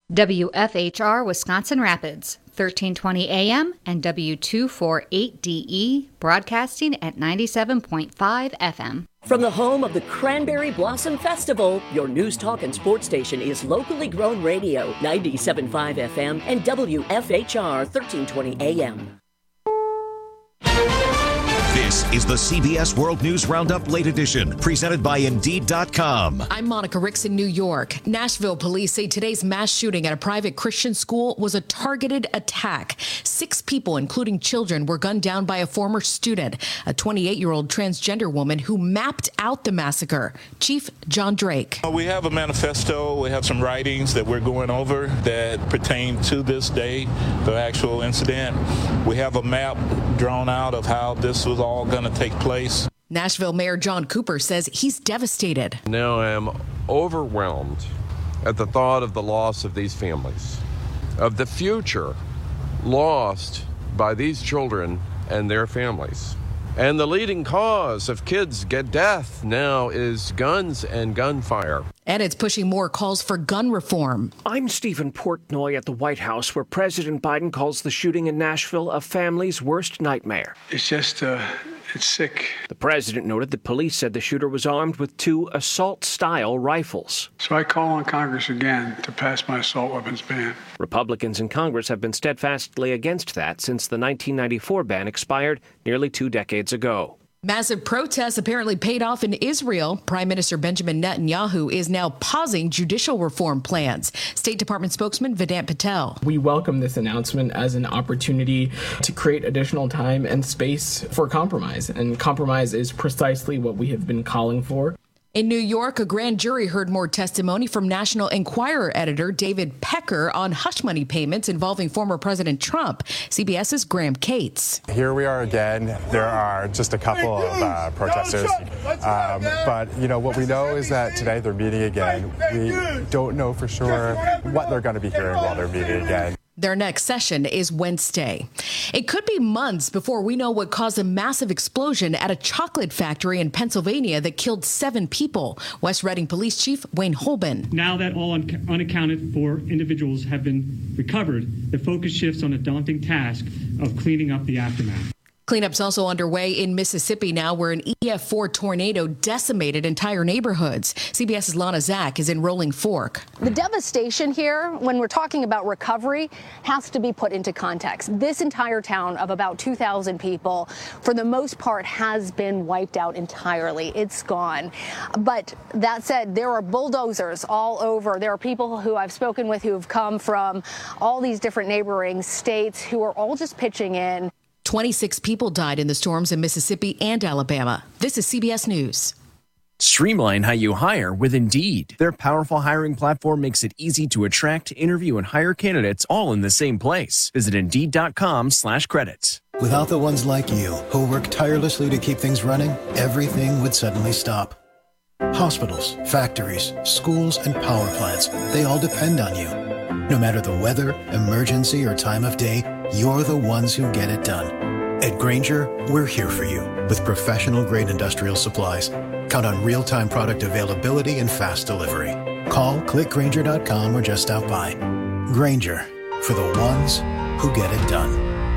WFHR Wisconsin Rapids, 1320 AM and W248DE, broadcasting at 97.5 FM. From the home of the Cranberry Blossom Festival, your news, talk, and sports station is locally grown radio, 97.5 FM and WFHR 1320 AM. This is the CBS World News Roundup Late Edition, presented by Indeed.com. I'm Monica Ricks in New York. Nashville police say today's mass shooting at a private Christian school was a targeted attack. 6 people, including children, were gunned down by a former student, a 28-year-old transgender woman who mapped out the massacre. Chief John Drake. We have a manifesto. We have some writings that we're going over that pertain to this day, the actual incident. We have a map drawn out of how this was all going to take place. Nashville Mayor John Cooper says he's devastated. Now I am overwhelmed at the thought of the loss of these families, of the future lost by these children and their families. And the leading cause of kids get death now is guns and gunfire. And it's pushing more calls for gun reform. I'm Stephen Portnoy at the White House, where President Biden calls the shooting in Nashville a family's worst nightmare. It's just, it's sick. The president noted that police said the shooter was armed with 2 assault-style rifles. So I call on Congress again to pass my assault weapons ban. Republicans in Congress have been steadfastly against that since the 1994 ban expired nearly 2 decades ago. Massive protests apparently paid off in Israel. Prime Minister Benjamin Netanyahu is now pausing judicial reform plans. State Department spokesman Vedant Patel. We welcome this announcement as an opportunity to create additional time and space for compromise. And compromise is precisely what we have been calling for. In New York, a grand jury heard more testimony from National Enquirer editor David Pecker on hush money payments involving former President Trump. CBS's Graham Cates. Here we are again. There are just a couple of protesters. But, what we know is that today they're meeting again. We don't know for sure what they're going to be hearing while they're meeting again. Their next session is Wednesday. It could be months before we know what caused a massive explosion at a chocolate factory in Pennsylvania that killed 7 people. West Reading Police Chief Wayne Holben. Now that all unaccounted for individuals have been recovered, the focus shifts on a daunting task of cleaning up the aftermath. Cleanup's also underway in Mississippi now, where an EF4 tornado decimated entire neighborhoods. CBS's Lana Zach is in Rolling Fork. The devastation here, when we're talking about recovery, has to be put into context. This entire town of about 2,000 people, for the most part, has been wiped out entirely. It's gone. But that said, there are bulldozers all over. There are people who I've spoken with who have come from all these different neighboring states who are all just pitching in. 26 people died in the storms in Mississippi and Alabama. This is CBS News. Streamline how you hire with Indeed. Their powerful hiring platform makes it easy to attract, interview, and hire candidates all in the same place. Visit Indeed.com/credits. Without the ones like you, who work tirelessly to keep things running, everything would suddenly stop. Hospitals, factories, schools, and power plants, they all depend on you. No matter the weather, emergency, or time of day, you're the ones who get it done. At Grainger, we're here for you with professional-grade industrial supplies. Count on real-time product availability and fast delivery. Call, click Grainger.com, or just stop by. Grainger, for the ones who get it done.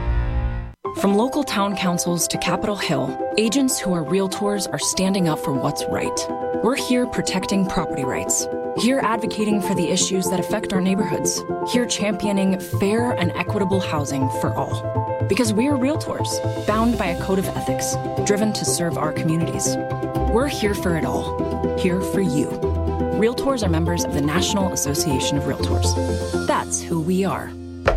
From local town councils to Capitol Hill, agents who are realtors are standing up for what's right. We're here protecting property rights. Here advocating for the issues that affect our neighborhoods. Here championing fair and equitable housing for all. Because we are realtors, bound by a code of ethics, driven to serve our communities. We're here for it all. Here for you. Realtors are members of the National Association of Realtors. That's who we are.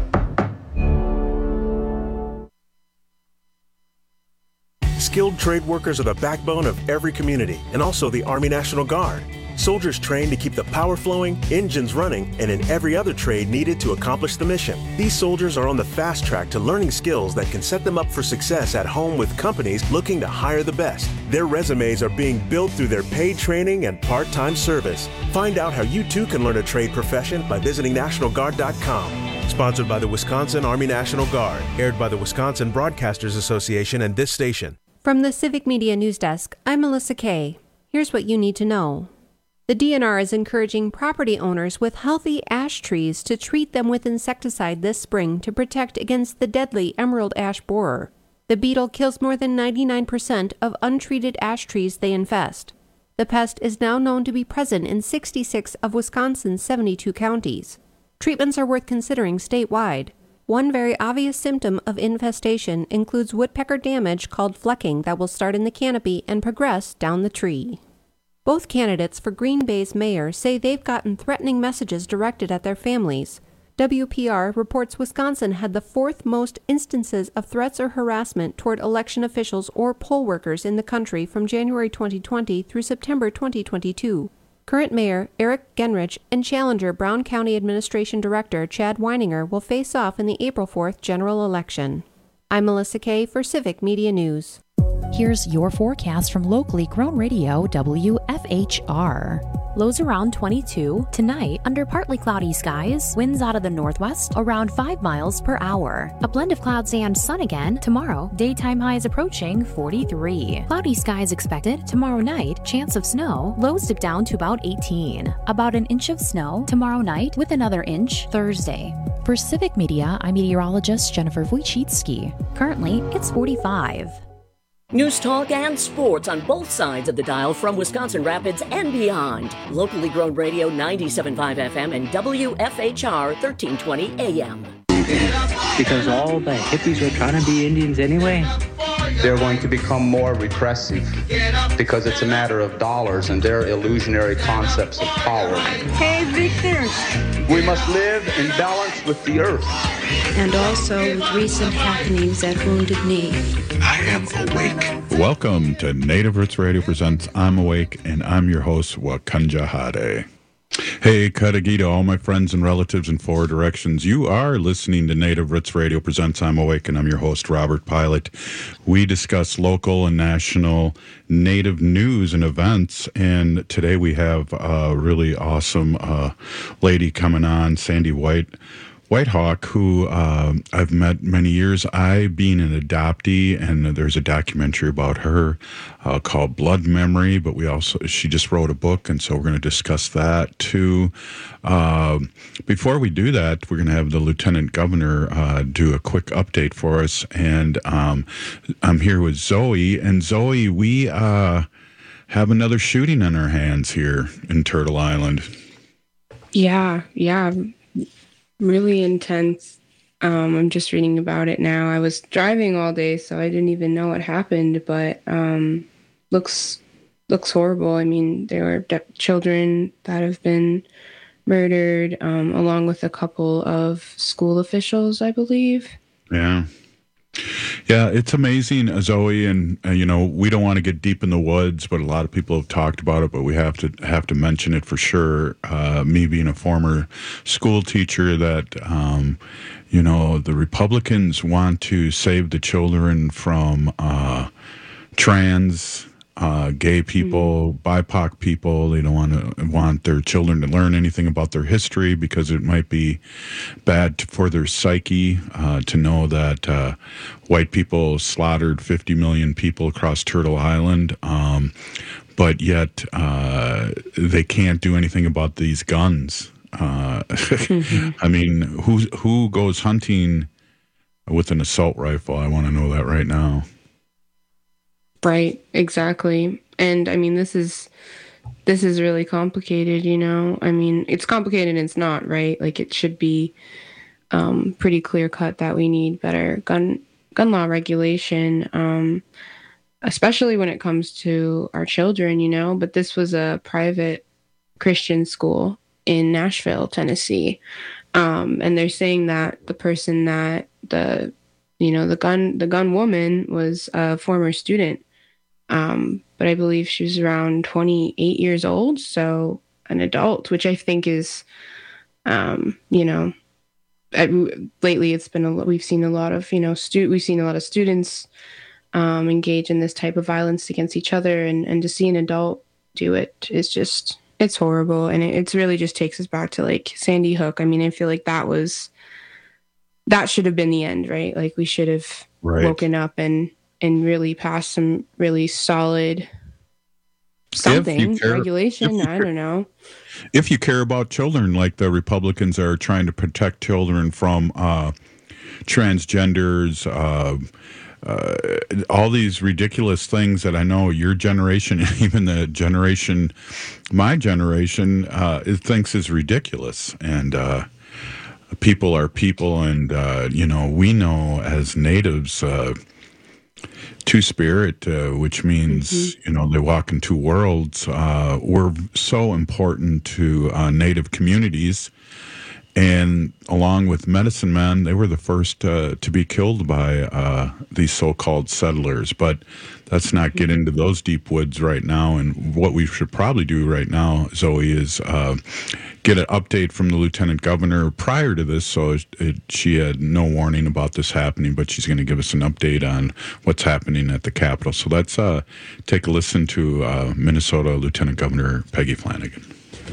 Skilled trade workers are the backbone of every community, and also the Army National Guard. Soldiers trained to keep the power flowing, engines running, and in every other trade needed to accomplish the mission. These soldiers are on the fast track to learning skills that can set them up for success at home with companies looking to hire the best. Their resumes are being built through their paid training and part-time service. Find out how you too can learn a trade profession by visiting NationalGuard.com. Sponsored by the Wisconsin Army National Guard. Aired by the Wisconsin Broadcasters Association and this station. From the Civic Media News Desk, I'm Melissa Kay. Here's what you need to know. The DNR is encouraging property owners with healthy ash trees to treat them with insecticide this spring to protect against the deadly emerald ash borer. The beetle kills more than 99% of untreated ash trees they infest. The pest is now known to be present in 66 of Wisconsin's 72 counties. Treatments are worth considering statewide. One very obvious symptom of infestation includes woodpecker damage called flecking that will start in the canopy and progress down the tree. Both candidates for Green Bay's mayor say they've gotten threatening messages directed at their families. WPR reports Wisconsin had the fourth most instances of threats or harassment toward election officials or poll workers in the country from January 2020 through September 2022. Current Mayor Eric Genrich and challenger Brown County Administration Director Chad Weininger will face off in the April 4th general election. I'm Melissa Kay for Civic Media News. Here's your forecast from locally grown radio WFHR. Lows around 22. Tonight, under partly cloudy skies, winds out of the northwest around 5 miles per hour. A blend of clouds and sun again. Tomorrow, daytime highs approaching 43. Cloudy skies expected. Tomorrow night, chance of snow. Lows dip down to about 18. About an inch of snow tomorrow night with another inch Thursday. For Civic Media, I'm meteorologist Jennifer Wojcicki. Currently, it's 45. News talk and sports on both sides of the dial from Wisconsin Rapids and beyond. Locally grown radio 97.5 FM and WFHR 1320 AM. Because all the hippies are trying to be Indians anyway, they're going to become more repressive because it's a matter of dollars and their illusionary concepts of power. Hey, Victor. We must live in balance with the earth. And also with recent happenings at Wounded Knee. I am awake. Welcome to Native Roots Radio Presents I'm Awake, and I'm your host, Wakanja Hade. Hey, Kadagita, all my friends and relatives in four directions. You are listening to Native Roots Radio Presents I'm Awake, and I'm your host, Robert Pilot. We discuss local and national Native news and events, and today we have a really awesome lady coming on, Sandy Whitehawk, who I've met many years. I being an adoptee, and there's a documentary about her called Blood Memory, but she just wrote a book, and so we're going to discuss that too. Before we do that, we're going to have the Lieutenant Governor do a quick update for us, and I'm here with Zoe, and Zoe, we have another shooting on our hands here in Turtle Island. Yeah. Really intense. I'm just reading about it now. I was driving all day, so I didn't even know what happened, but looks horrible. I mean, there were children that have been murdered, along with a couple of school officials, I believe. Yeah, it's amazing, Zoe, and we don't want to get deep in the woods, but a lot of people have talked about it, but we have to mention it for sure. Me being a former school teacher, that the Republicans want to save the children from trans, gay people, BIPOC people. They don't want their children to learn anything about their history because it might be bad for their psyche to know that white people slaughtered 50 million people across Turtle Island, but yet they can't do anything about these guns. I mean, who goes hunting with an assault rifle? I want to know that right now. Right, exactly. And I mean, this is really complicated, I mean, it's complicated and it's not, right? Like, it should be pretty clear cut that we need better gun law regulation, especially when it comes to our children, but this was a private Christian school in Nashville, Tennessee. And they're saying that the person that the gun woman was a former student. But I believe she was around 28 years old, so an adult, which I think is, lately it's been we've seen a lot of students engage in this type of violence against each other, and to see an adult do it is just, it's horrible, and it's really just takes us back to like Sandy Hook. I mean, I feel like that should have been the end, right? Like, we should have woken up and really pass some really solid something, regulation, I don't know. If you care about children, like the Republicans are trying to protect children from transgenders, all these ridiculous things that I know your generation, even the generation, my generation, thinks is ridiculous. And people are people, and we know as natives, Two-Spirit, which means, they walk in two worlds. We're so important to Native communities. And along with medicine men, they were the first to be killed by these so-called settlers. But let's not get into those deep woods right now. And what we should probably do right now, Zoe, is get an update from the Lieutenant Governor prior to this. So she had no warning about this happening, but she's going to give us an update on what's happening at the Capitol. So let's take a listen to Minnesota Lieutenant Governor Peggy Flanagan.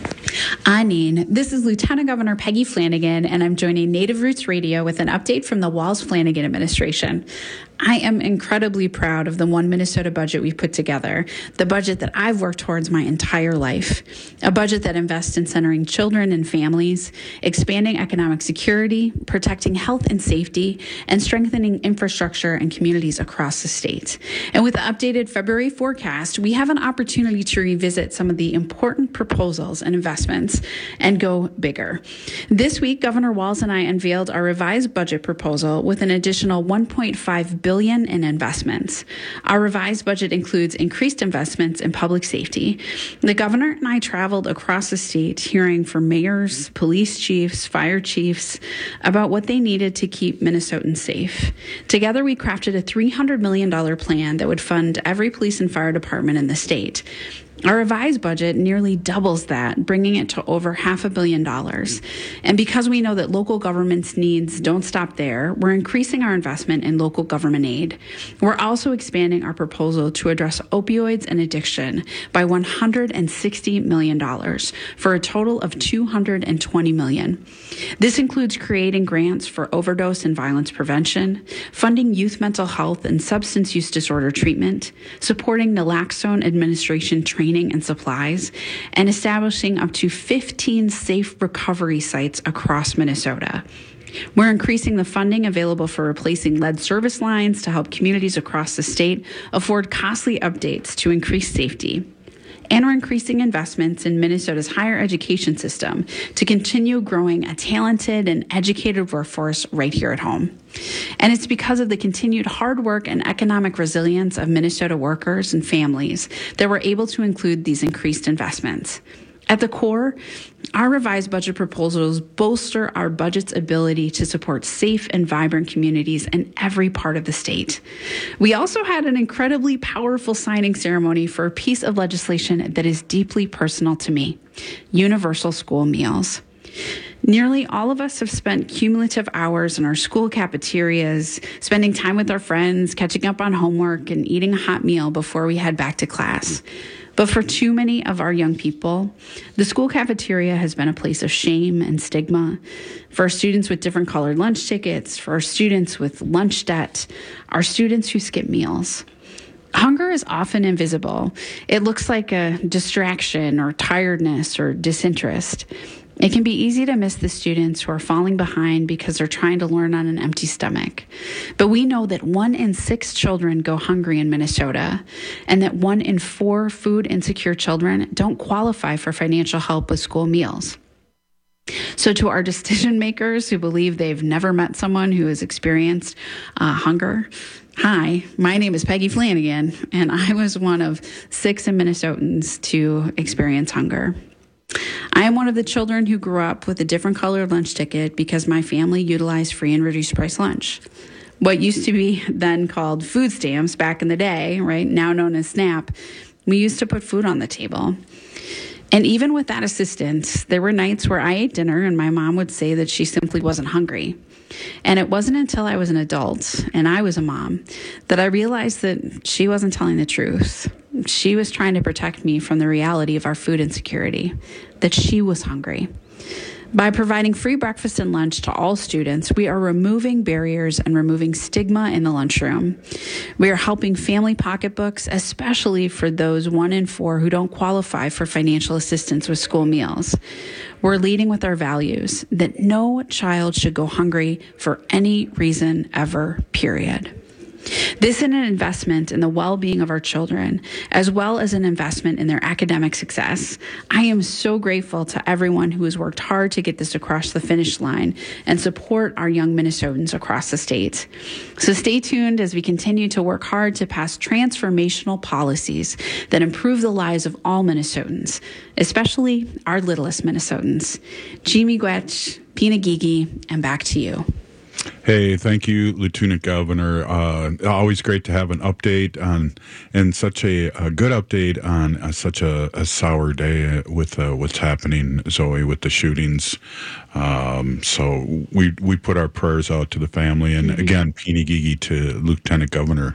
Anin, this is Lieutenant Governor Peggy Flanagan, and I'm joining Native Roots Radio with an update from the Walz-Flanagan administration. I am incredibly proud of the One Minnesota budget we've put together, the budget that I've worked towards my entire life, a budget that invests in centering children and families, expanding economic security, protecting health and safety, and strengthening infrastructure and communities across the state. And with the updated February forecast, we have an opportunity to revisit some of the important proposals and investments and go bigger. This week, Governor Walz and I unveiled our revised budget proposal with an additional $1.5 billion in investments. Our revised budget includes increased investments in public safety. The governor and I traveled across the state hearing from mayors, police chiefs, fire chiefs about what they needed to keep Minnesotans safe. Together, we crafted a $300 million plan that would fund every police and fire department in the state. Our revised budget nearly doubles that, bringing it to over $500 million. And because we know that local government's needs don't stop there, we're increasing our investment in local government aid. We're also expanding our proposal to address opioids and addiction by $160 million for a total of $220 million. This includes creating grants for overdose and violence prevention, funding youth mental health and substance use disorder treatment, supporting naloxone administration training and supplies, and establishing up to 15 safe recovery sites across Minnesota. We're increasing the funding available for replacing lead service lines to help communities across the state afford costly updates to increase safety. And we're increasing investments in Minnesota's higher education system to continue growing a talented and educated workforce right here at home. And it's because of the continued hard work and economic resilience of Minnesota workers and families that we're able to include these increased investments. At the core, our revised budget proposals bolster our budget's ability to support safe and vibrant communities in every part of the state. We also had an incredibly powerful signing ceremony for a piece of legislation that is deeply personal to me: universal school meals. Nearly all of us have spent cumulative hours in our school cafeterias, spending time with our friends, catching up on homework, and eating a hot meal before we head back to class. But for too many of our young people, the school cafeteria has been a place of shame and stigma. For our students with different colored lunch tickets, for our students with lunch debt, our students who skip meals. Hunger is often invisible. It looks like a distraction or tiredness or disinterest. It can be easy to miss the students who are falling behind because they're trying to learn on an empty stomach. But we know that 1 in 6 children go hungry in Minnesota, and that 1 in 4 food insecure children don't qualify for financial help with school meals. So to our decision makers who believe they've never met someone who has experienced hunger, hi, my name is Peggy Flanagan, and I was one of 6 Minnesotans to experience hunger. I am one of the children who grew up with a different colored lunch ticket because my family utilized free and reduced price lunch. What used to be then called food stamps back in the day, right, now known as SNAP, we used to put food on the table. And even with that assistance, there were nights where I ate dinner and my mom would say that she simply wasn't hungry. And it wasn't until I was an adult and I was a mom that I realized that she wasn't telling the truth. She was trying to protect me from the reality of our food insecurity, that she was hungry. By providing free breakfast and lunch to all students, we are removing barriers and removing stigma in the lunchroom. We are helping family pocketbooks, especially for those 1 in 4 who don't qualify for financial assistance with school meals. We're leading with our values that no child should go hungry for any reason ever, period. This is an investment in the well-being of our children, as well as an investment in their academic success. I am so grateful to everyone who has worked hard to get this across the finish line and support our young Minnesotans across the state. So stay tuned as we continue to work hard to pass transformational policies that improve the lives of all Minnesotans, especially our littlest Minnesotans. Jimmy Gwetch, Pina Gigi, and back to you. Hey, thank you, Lieutenant Governor. Always great to have an update on, and such a good update on such a sour day with what's happening, Zoe, with the shootings. So we put our prayers out to the family, and again, Pina Gigi to Lieutenant Governor.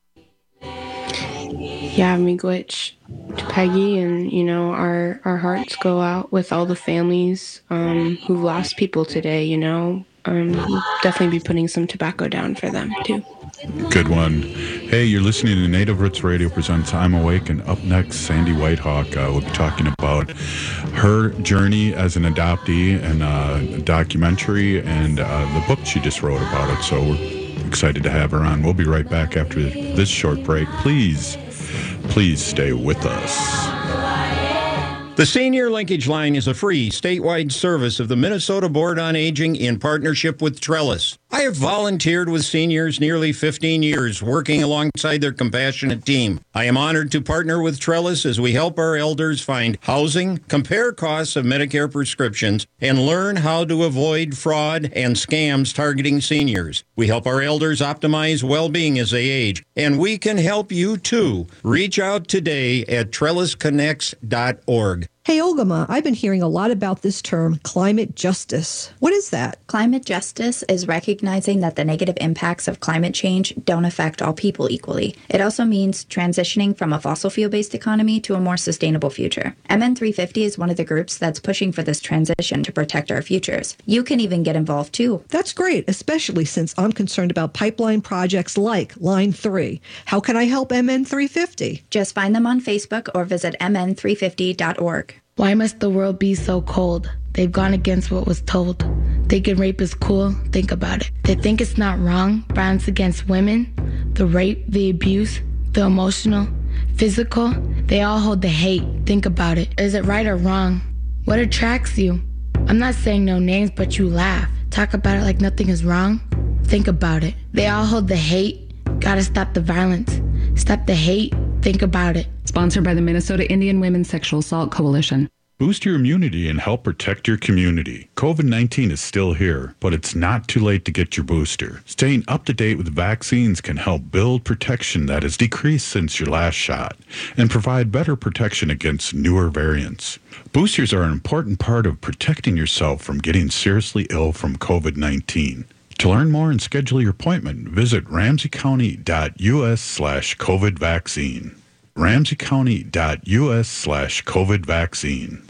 Yeah, Miigwech to Peggy, and our hearts go out with all the families who've lost people today. We'll definitely be putting some tobacco down for them too. Good one. Hey, you're listening to Native Roots Radio presents I'm Awake, and up next, Sandy Whitehawk will be talking about her journey as an adoptee and a documentary and the book she just wrote about it. So we're excited to have her on. We'll be right back after this short break. Please stay with us. The Senior Linkage Line is a free statewide service of the Minnesota Board on Aging in partnership with Trellis. I have volunteered with seniors nearly 15 years, working alongside their compassionate team. I am honored to partner with Trellis as we help our elders find housing, compare costs of Medicare prescriptions, and learn how to avoid fraud and scams targeting seniors. We help our elders optimize well-being as they age, and we can help you too. Reach out today at trellisconnects.org. Hey, Olgama, I've been hearing a lot about this term, climate justice. What is that? Climate justice is recognizing that the negative impacts of climate change don't affect all people equally. It also means transitioning from a fossil fuel-based economy to a more sustainable future. MN350 is one of the groups that's pushing for this transition to protect our futures. You can even get involved too. That's great, especially since I'm concerned about pipeline projects like Line 3. How can I help MN350? Just find them on Facebook or visit mn350.org. Why must the world be so cold? They've gone against what was told. Thinking rape is cool? Think about it. They think it's not wrong. Violence against women, the rape, the abuse, the emotional, physical, they all hold the hate. Think about it. Is it right or wrong? What attracts you? I'm not saying no names, but you laugh. Talk about it like nothing is wrong. Think about it. They all hold the hate. Gotta stop the violence. Stop the hate. Think about it. Sponsored by the Minnesota Indian Women's Sexual Assault Coalition. Boost your immunity and help protect your community. COVID-19 is still here, but it's not too late to get your booster. Staying up to date with vaccines can help build protection that has decreased since your last shot and provide better protection against newer variants. Boosters are an important part of protecting yourself from getting seriously ill from COVID-19. To learn more and schedule your appointment, visit ramseycounty.us/COVID vaccine. ramseycounty.us/COVID vaccine.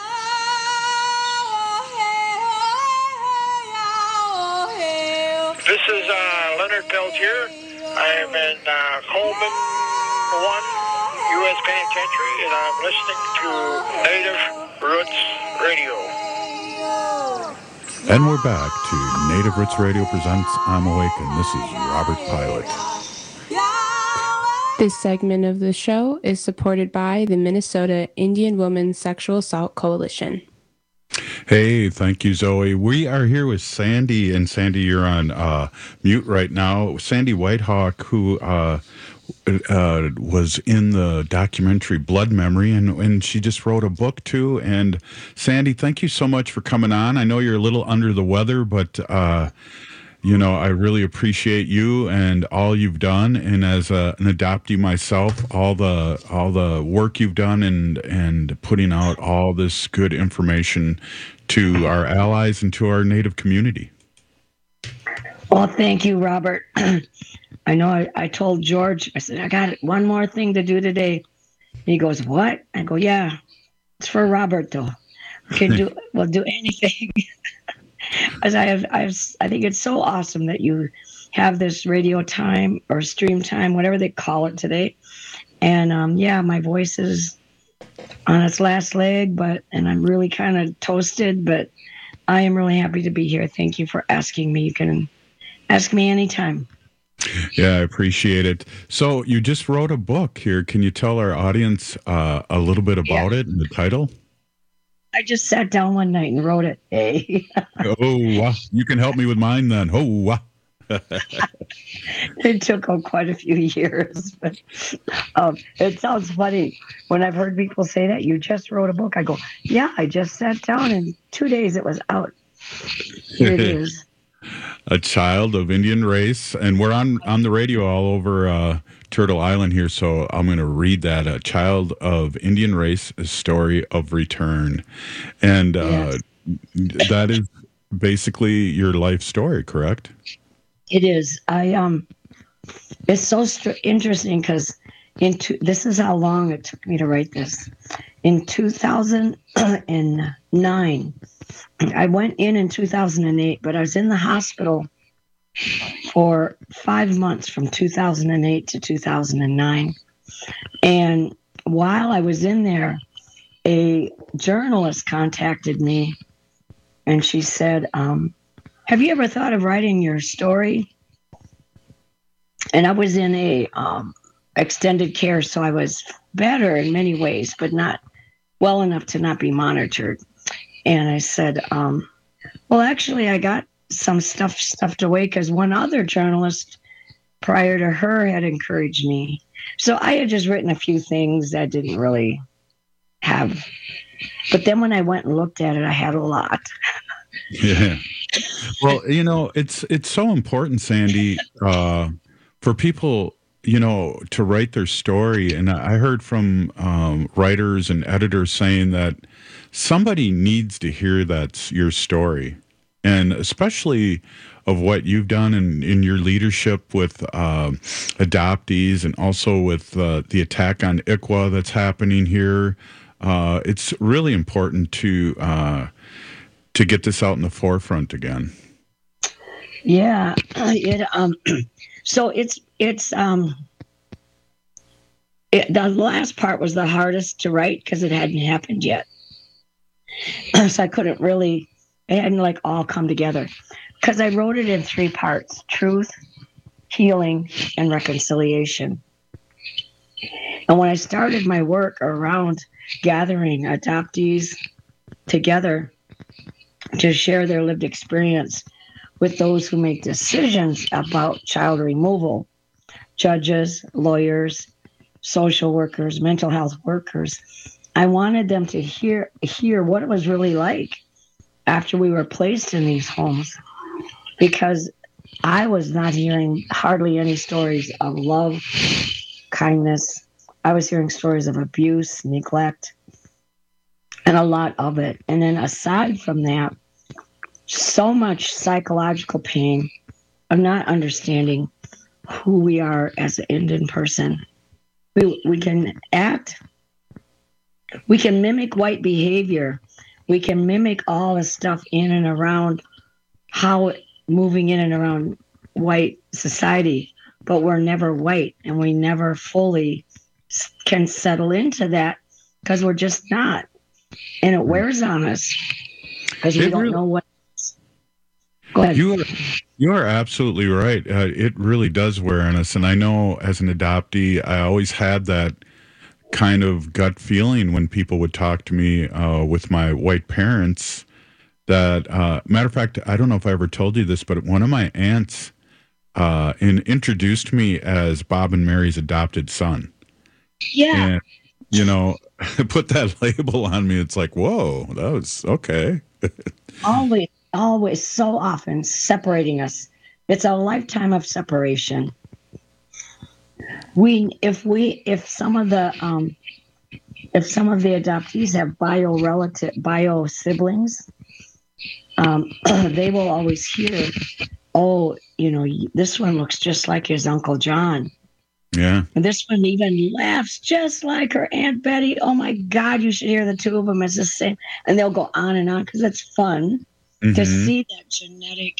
This is Leonard Peltier. I am in Coleman 1 U.S. Penitentiary, and I'm listening to Native Roots Radio. And we're back to Native Roots Radio presents I'm Awake, and this is Robert Pilot. This segment of the show is supported by the Minnesota Indian Women's Sexual Assault Coalition. Hey, thank you, Zoe. We are here with Sandy, and Sandy, you're on mute right now. Sandy Whitehawk, who was in the documentary Blood Memory, and she just wrote a book too. And Sandy, thank you so much for coming on. I know you're a little under the weather, but I really appreciate you and all you've done. And as an adoptee myself, all the work you've done and putting out all this good information to our allies and to our Native community. Well, thank you, Robert. I know I told George, I said, I got one more thing to do today. And he goes, what? I go, yeah, it's for Robert, though. will do anything. As I think it's so awesome that you have this radio time or stream time, whatever they call it today. And my voice is on its last leg, and I'm really kind of toasted, but I am really happy to be here. Thank you for asking me. You can ask me anytime. Yeah, I appreciate it. So you just wrote a book here. Can you tell our audience a little bit about it and the title? I just sat down one night and wrote it. Hey. You can help me with mine then. It took quite a few years, but it sounds funny when I've heard people say that. You just wrote a book. I go, yeah, I just sat down and 2 days it was out. Here it is. A child of Indian race, and we're on the radio all over Turtle Island here, so I'm going to read that. A child of Indian race, a story of return. And yes. That is basically your life story, correct? It is. It's so interesting because this is how long it took me to write this. In 2009, I went in 2008, but I was in the hospital for 5 months from 2008 to 2009. And while I was in there, a journalist contacted me and she said, have you ever thought of writing your story? And I was in a extended care, so I was better in many ways, but not well enough to not be monitored. And I said, well, actually, I got some stuff stuffed away because one other journalist prior to her had encouraged me. So I had just written a few things that didn't really have. But then when I went and looked at it, I had a lot. Yeah. Well, it's so important, Sandy, for people, to write their story. And I heard from writers and editors saying that somebody needs to hear that's your story, and especially of what you've done in your leadership with adoptees, and also with the attack on ICWA that's happening here. It's really important to get this out in the forefront again. Yeah, so the last part was the hardest to write because it hadn't happened yet. So I couldn't really, it hadn't all come together. Because I wrote it in 3 parts: truth, healing, and reconciliation. And when I started my work around gathering adoptees together to share their lived experience with those who make decisions about child removal, judges, lawyers, social workers, mental health workers, I wanted them to hear what it was really like after we were placed in these homes, because I was not hearing hardly any stories of love, kindness. I was hearing stories of abuse, neglect, and a lot of it. And then aside from that, so much psychological pain of not understanding who we are as an Indian person. We can act, we can mimic white behavior, we can mimic all the stuff in and around moving in and around white society, but we're never white, and we never fully can settle into that because we're just not. And it wears on us because we don't know what. Go ahead. You are absolutely right. It really does wear on us. And I know as an adoptee, I always had that kind of gut feeling when people would talk to me with my white parents that, matter of fact, I don't know if I ever told you this, but one of my aunts introduced me as Bob and Mary's adopted son. Yeah. And, put that label on me. It's like, whoa, that was okay. Always so often separating us. It's a lifetime of separation. If some of the adoptees have bio siblings, they will always hear, this one looks just like his Uncle John. Yeah. And this one even laughs just like her Aunt Betty. Oh my God, you should hear the two of them. It's the same. And they'll go on and on because it's fun to see that genetic,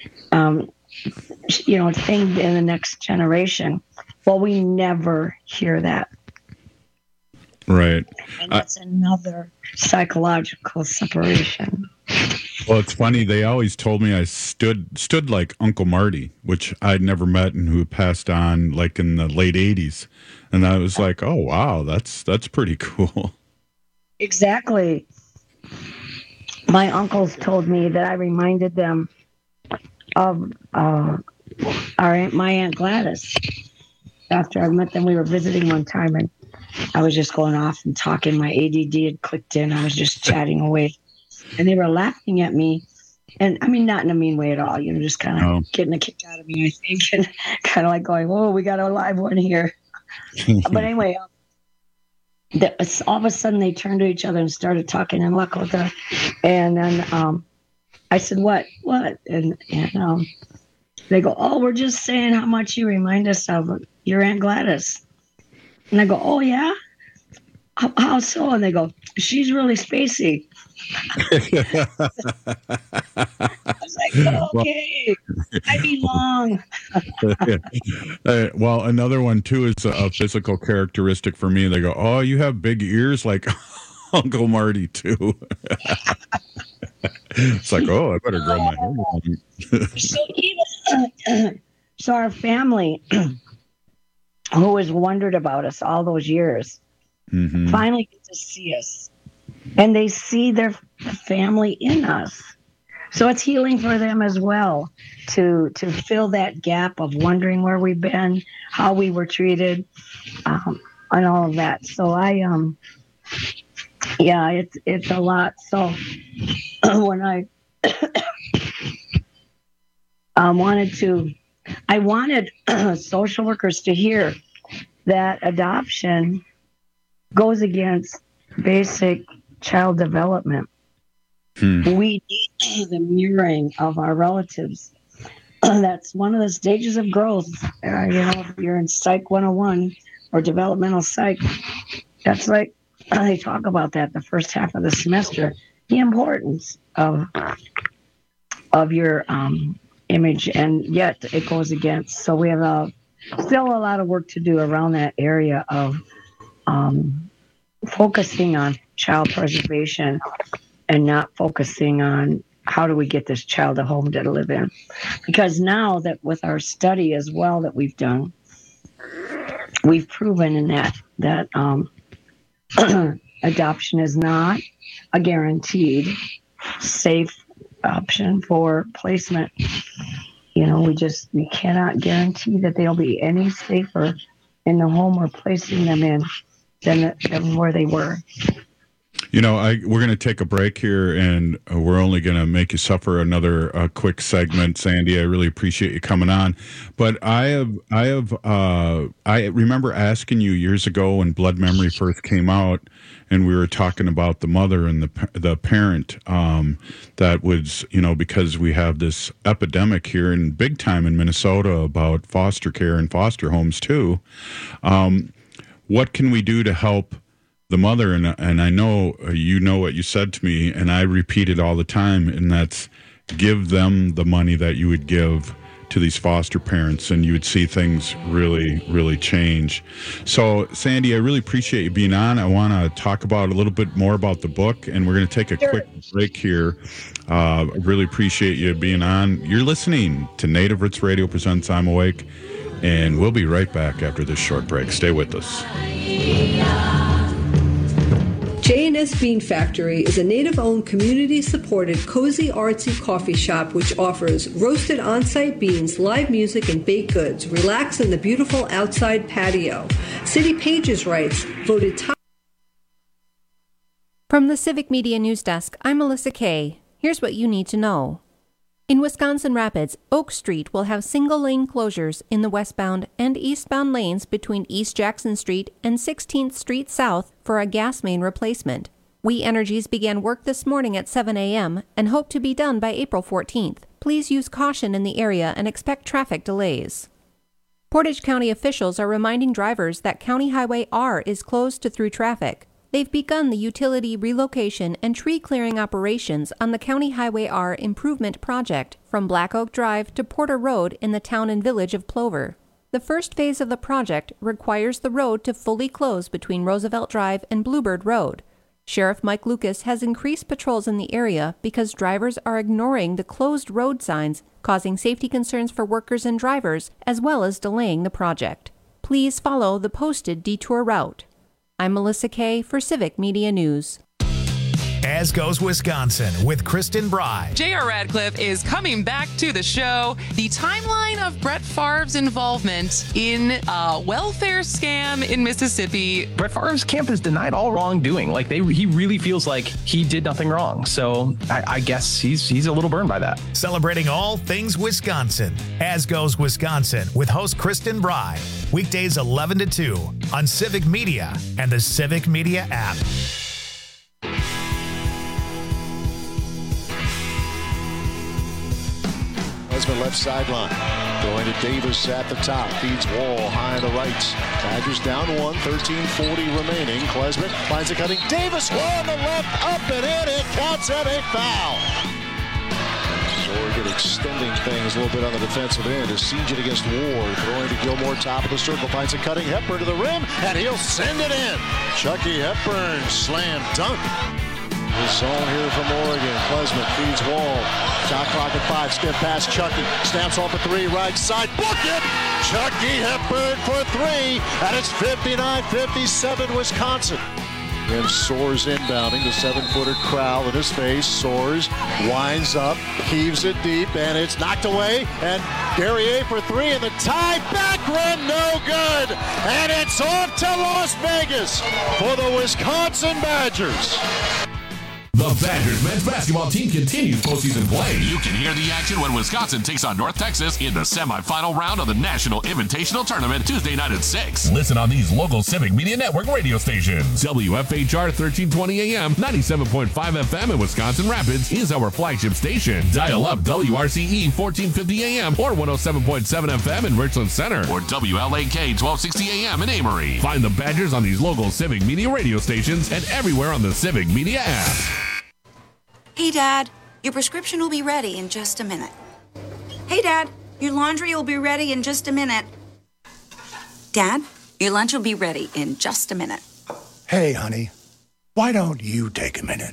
thing in the next generation. Well, we never hear that. Right. And that's another psychological separation. Well, it's funny. They always told me I stood like Uncle Marty, which I'd never met and who passed on like in the late 80s. And I was like, oh, wow, that's pretty cool. Exactly. My uncles told me that I reminded them of my Aunt Gladys. After I met them, we were visiting one time, and I was just going off and talking. My ADD had clicked in. I was just chatting away. And they were laughing at me. And I mean, not in a mean way at all, just kind of getting a kick out of me, I think, and kind of like going, whoa, we got a live one here. But anyway, all of a sudden they turned to each other and started talking in Lakota. And then I said, what? And they go, oh, we're just saying how much you remind us of your Aunt Gladys. And I go, oh, yeah? How so? And they go, she's really spacey. I was like, okay, I belong. Well, another one, too, is a physical characteristic for me. They go, oh, you have big ears like Uncle Marty, too. It's like, oh, I better grow my hair long. So our family, who has wondered about us all those years, finally get to see us. And they see their family in us. So it's healing for them as well to fill that gap of wondering where we've been, how we were treated, and all of that. So it's a lot. So when I wanted social workers to hear that adoption goes against basic child development. We need the mirroring of our relatives. That's one of the stages of growth. If you're in Psych 101 or developmental psych, that's like they talk about that the first half of the semester. The importance of your image, and yet it goes against. So we have still a lot of work to do around that area of focusing on child preservation and not focusing on how do we get this child a home to live in. Because now that with our study as well that we've done, we've proven in that adoption is not a guaranteed safe option for placement. We cannot guarantee that they'll be any safer in the home we're placing them in than where they were. We're going to take a break here, and we're only going to make you suffer another quick segment, Sandy. I really appreciate you coming on. But I remember asking you years ago when Blood Memory first came out, and we were talking about the mother and the parent that was, because we have this epidemic here in big time in Minnesota about foster care and foster homes too. What can we do to help the mother? And I know what you said to me, and I repeat it all the time, and that's give them the money that you would give to these foster parents, and you would see things really, really change. So, Sandy, I really appreciate you being on. I want to talk about a little bit more about the book, and we're going to take a quick break here. I really appreciate you being on. You're listening to Native Roots Radio presents I'm Awake, and we'll be right back after this short break. Stay with us. J&S Bean Factory is a Native-owned, community-supported, cozy, artsy coffee shop which offers roasted on-site beans, live music, and baked goods. Relax in the beautiful outside patio. City Pages writes, voted top. From the Civic Media News Desk, I'm Melissa Kay. Here's what you need to know. In Wisconsin Rapids, Oak Street will have single-lane closures in the westbound and eastbound lanes between East Jackson Street and 16th Street South for a gas main replacement. We Energies began work this morning at 7 a.m. and hope to be done by April 14th. Please use caution in the area and expect traffic delays. Portage County officials are reminding drivers that County Highway R is closed to through traffic. They've begun the utility relocation and tree clearing operations on the County Highway R improvement project from Black Oak Drive to Porter Road in the town and village of Plover. The first phase of the project requires the road to fully close between Roosevelt Drive and Bluebird Road. Sheriff Mike Lucas has increased patrols in the area because drivers are ignoring the closed road signs, causing safety concerns for workers and drivers, as well as delaying the project. Please follow the posted detour route. I'm Melissa Kay for Civic Media News. As Goes Wisconsin with Kristen Bry. J.R. Radcliffe is coming back to the show. The timeline of Brett Favre's involvement in a welfare scam in Mississippi. Brett Favre's camp has denied all wrongdoing. He really feels like he did nothing wrong. So I guess he's a little burned by that. Celebrating all things Wisconsin. As Goes Wisconsin with host Kristen Bry. Weekdays 11 to 2 on Civic Media and the Civic Media app. Klesmer left sideline. Going to Davis at the top. Feeds Wall high to the right. Badgers down 1. 13:40 remaining. Klesmer finds a cutting. Davis Wall on the left. Up and in. It counts at a foul. Oregon extending things a little bit on the defensive end as Sejan against Ward. Throwing to Gilmore. Top of the circle. Finds a cutting. Hepburn to the rim. And he'll send it in. Chucky Hepburn. Slam dunk. The zone here from Oregon. Klesmer feeds Wall. Shot clock at 5. Skip past Chucky. Stamps off a 3. Right side. Book it! Chucky Hepburn for 3. And it's 59-57 Wisconsin. And Soares inbounding. The 7-footer Crowell in his face. Soares winds up. Heaves it deep. And it's knocked away. And Guerrier for 3. And the tie back rim. No good. And it's off to Las Vegas for the Wisconsin Badgers. The Badgers men's basketball team continues postseason play. You can hear the action when Wisconsin takes on North Texas in the semifinal round of the National Invitational Tournament Tuesday night at 6. Listen on these local Civic Media Network radio stations. WFHR 1320 AM, 97.5 FM in Wisconsin Rapids is our flagship station. Dial up WRCE 1450 AM or 107.7 FM in Richland Center or WLAK 1260 AM in Amory. Find the Badgers on these local Civic Media radio stations and everywhere on the Civic Media app. Hey, Dad, your prescription will be ready in just a minute. Hey, Dad, your laundry will be ready in just a minute. Dad, your lunch will be ready in just a minute. Hey, honey, why don't you take a minute?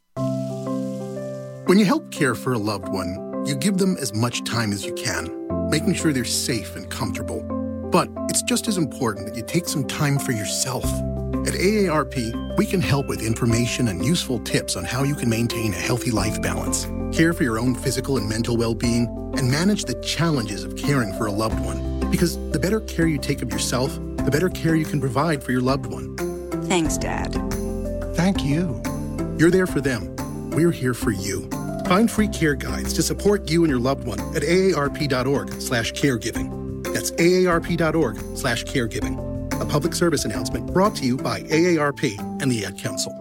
When you help care for a loved one, you give them as much time as you can, making sure they're safe and comfortable. But it's just as important that you take some time for yourself. At AARP, we can help with information and useful tips on how you can maintain a healthy life balance, care for your own physical and mental well-being, and manage the challenges of caring for a loved one. Because the better care you take of yourself, the better care you can provide for your loved one. Thanks, Dad. Thank you. You're there for them. We're here for you. Find free care guides to support you and your loved one at aarp.org/caregiving. That's aarp.org/caregiving. A public service announcement brought to you by AARP and the Ad Council.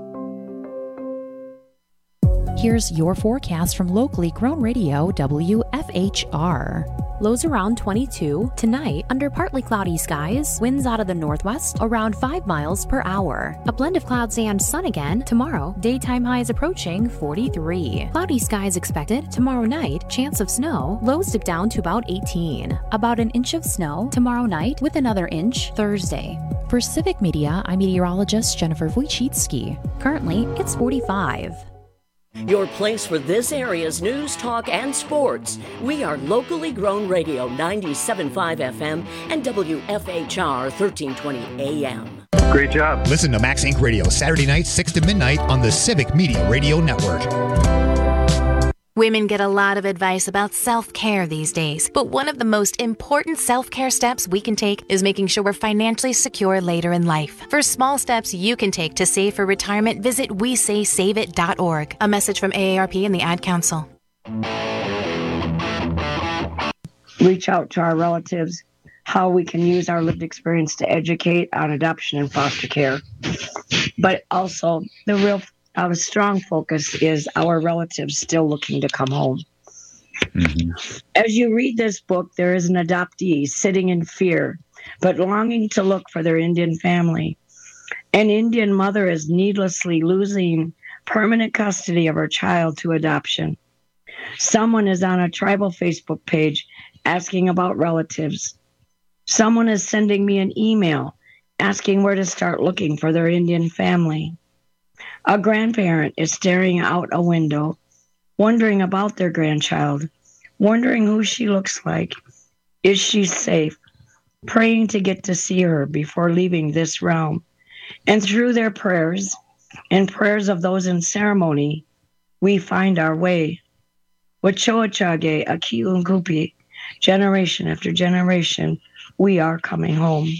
Here's your forecast from locally grown radio WFHR. Lows around 22. Tonight, under partly cloudy skies, winds out of the northwest around 5 miles per hour. A blend of clouds and sun again. Tomorrow, daytime highs approaching 43. Cloudy skies expected. Tomorrow night, chance of snow. Lows dip down to about 18. About an inch of snow tomorrow night with another inch Thursday. For Civic Media, I'm meteorologist Jennifer Wojcicki. Currently, it's 45. Your place for this area's news, talk, and sports. We are locally grown radio 97.5 FM and WFHR 1320 AM. Great job. Listen to Max Inc. Radio Saturday night, 6 to midnight on the Civic Media Radio Network. Women get a lot of advice about self-care these days, but one of the most important self-care steps we can take is making sure we're financially secure later in life. For small steps you can take to save for retirement, visit WeSaySaveIt.org. A message from AARP and the Ad Council. Reach out to our relatives, how we can use our lived experience to educate on adoption and foster care. But also, our strong focus is our relatives still looking to come home. As you read this book, there is an adoptee sitting in fear, but longing to look for their Indian family. An Indian mother is needlessly losing permanent custody of her child to adoption. Someone is on a tribal Facebook page asking about relatives. Someone is sending me an email asking where to start looking for their Indian family. A grandparent is staring out a window, wondering about their grandchild, wondering who she looks like. Is she safe? Praying to get to see her before leaving this realm. And through their prayers and prayers of those in ceremony, we find our way. Wachoachage, Akiungupi, generation after generation, we are coming home.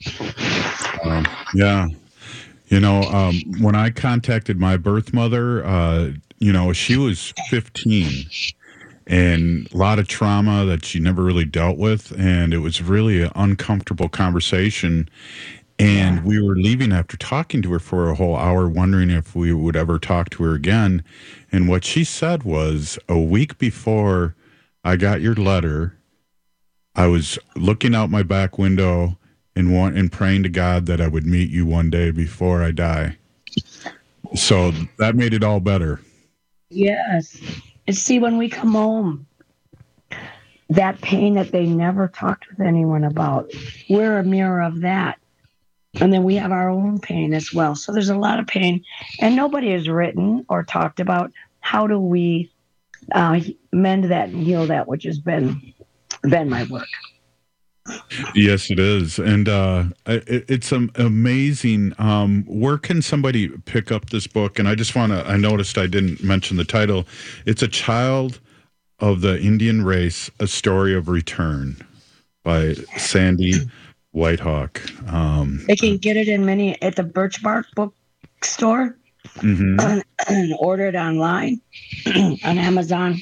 Yeah. When I contacted my birth mother, she was 15 and a lot of trauma that she never really dealt with. And it was really an uncomfortable conversation. And we were leaving after talking to her for a whole hour, wondering if we would ever talk to her again. And what she said was, a week before I got your letter, I was looking out my back window and praying to God that I would meet you one day before I die. So that made it all better. Yes. And see, when we come home, that pain that they never talked with anyone about, we're a mirror of that. And then we have our own pain as well. So there's a lot of pain. And nobody has written or talked about how do we mend that and heal that, which has been my work. Yes, it is. And it's amazing. Where can somebody pick up this book? And I noticed I didn't mention the title. It's A Child of the Indian Race, A Story of Return by Sandy Whitehawk. They can get it at the Birch Bark bookstore, and order it online on Amazon.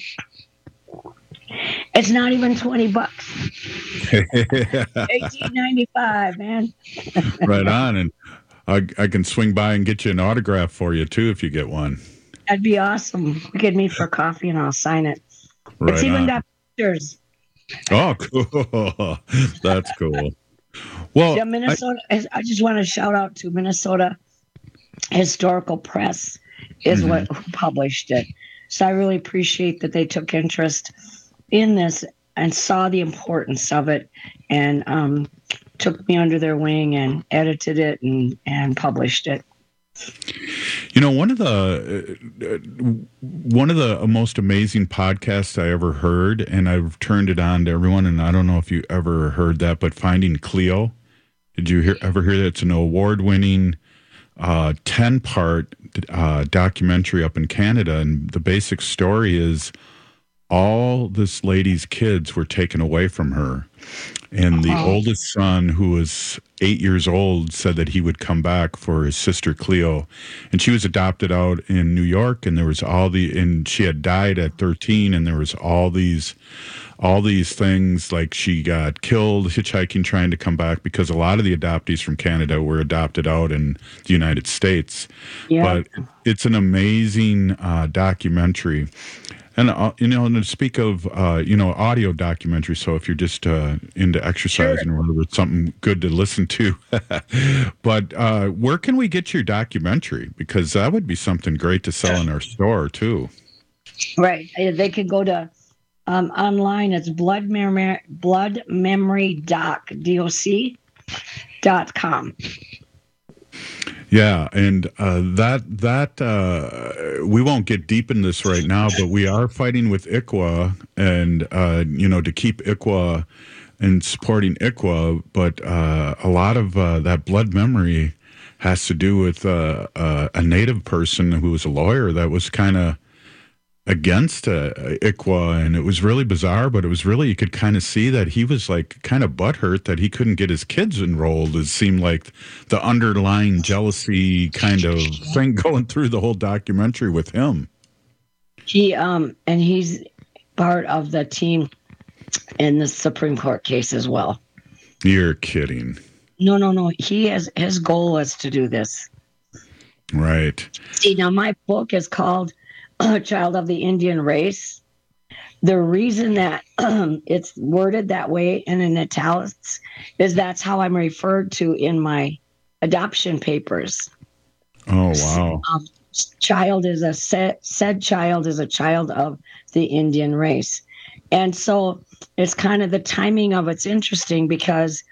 It's not even $20. $18.95, man. Right on, and I can swing by and get you an autograph for you too if you get one. That'd be awesome. We could meet for coffee and I'll sign it. Right it's even on. got pictures. Oh, cool. That's cool. Well, yeah, Minnesota. I just want to shout out to Minnesota Historical Press is what published it. So I really appreciate that they took interest in this and saw the importance of it and took me under their wing and edited it and published it. One of the most amazing podcasts I ever heard, and I've turned it on to everyone, and I don't know if you ever heard that, but Finding Cleo. Did you ever hear that? It's an award-winning 10-part documentary up in Canada, and the basic story is all this lady's kids were taken away from her. And the oldest son, who was 8 years old, said that he would come back for his sister Cleo. And she was adopted out in New York, and there was and she had died at 13, and there was all these things, like she got killed hitchhiking trying to come back, because a lot of the adoptees from Canada were adopted out in the United States. Yeah. But it's an amazing documentary. And, to speak of, audio documentary, so if you're just into exercising or whatever, it's something good to listen to. But where can we get your documentary? Because that would be something great to sell in our store, too. Right. They could go to online. It's bloodmemorydoc.com. Yeah, and we won't get deep in this right now, but we are fighting with ICWA, and to keep ICWA and supporting ICWA, but a lot of that blood memory has to do with a Native person who was a lawyer that was kind of against ICWA, and it was really bizarre, but it was really, you could kind of see that he was like kind of butthurt that he couldn't get his kids enrolled. It seemed like the underlying jealousy kind of thing going through the whole documentary with him. He and he's part of the team in the Supreme Court case as well. You're kidding. No. His goal was to do this. Right. See, now my book is called Child of the Indian Race. the reason that it's worded that way and in italics is that's how I'm referred to in my adoption papers. Oh, wow. Child is said child is a child of the Indian race. And so it's kind of the timing of it's interesting because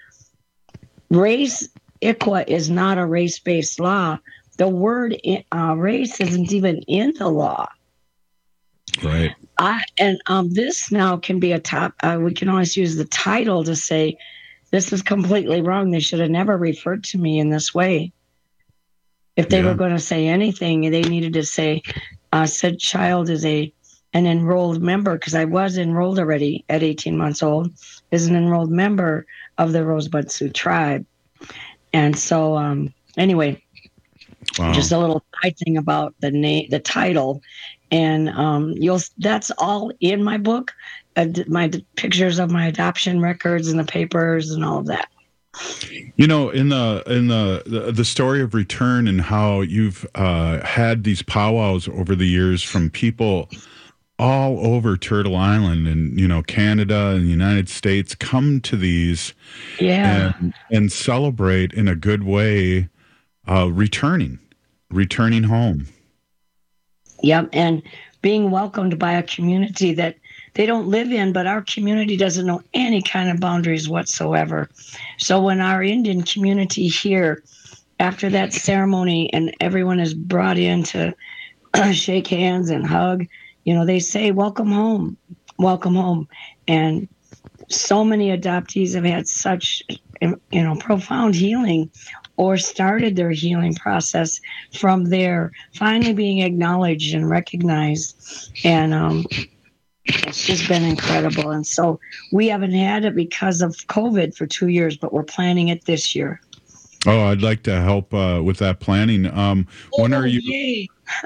race, ICWA, is not a race-based law. The word race isn't even in the law. Right. This now can be a top. We can always use the title to say, this is completely wrong. They should have never referred to me in this way. If they were going to say anything, they needed to say, said child is an enrolled member, because I was enrolled already at 18 months old, is an enrolled member of the Rosebud Sioux tribe. And so, anyway, just a little side thing about the title. And that's all in my book, my pictures of my adoption records and the papers and all of that. You know, in the story of return and how you've had these powwows over the years from people all over Turtle Island and, you know, Canada and the United States come to these and celebrate in a good way, returning home. Yep, and being welcomed by a community that they don't live in, but our community doesn't know any kind of boundaries whatsoever. So when our Indian community here, after that ceremony and everyone is brought in to shake hands and hug, you know, they say, welcome home, welcome home. And so many adoptees have had such, you know, profound healing or started their healing process from there, finally being acknowledged and recognized. And it's just been incredible. And so we haven't had it because of COVID for 2 years, but we're planning it this year. Oh, I'd like to help with that planning. When are you?